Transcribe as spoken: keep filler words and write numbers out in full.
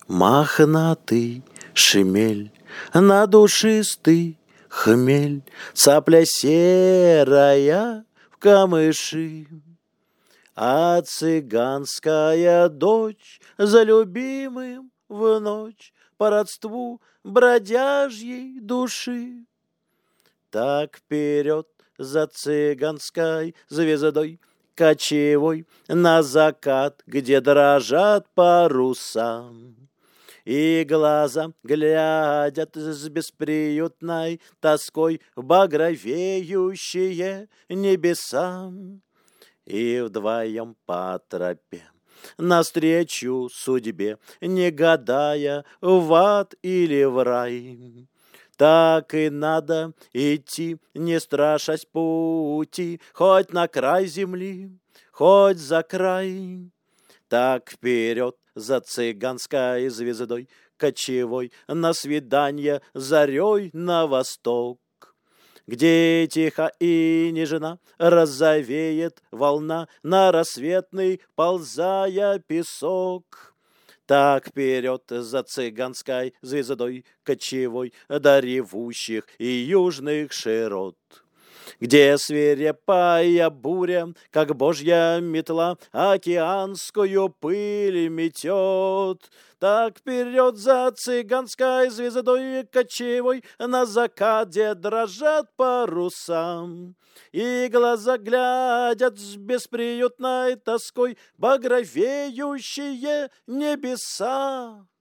Мохнатый шмель, надушистый хмель, цапля серая в камыши. А цыганская дочь за любимым в ночь по родству бродяжьей души. Так вперед за цыганской звездой кочевой на закат, где дрожат паруса. И глаза глядят с бесприютной тоской в багровеющие небеса. И вдвоем по тропе навстречу судьбе, не гадая, в ад или в рай. Так и надо идти, не страшась пути, хоть на край земли, хоть за край. Так вперед за цыганской звездой кочевой на свидание зарей на восток, где тихо и нежно розовеет волна на рассветный ползая песок. Так вперед за цыганской звездой кочевой до ревущих и южных широт, где свирепая буря, как божья метла, океанскую пыль метет. Так вперед за цыганской звездой кочевой на закате дрожат паруса. И глаза глядят с бесприютной тоской багровеющие небеса.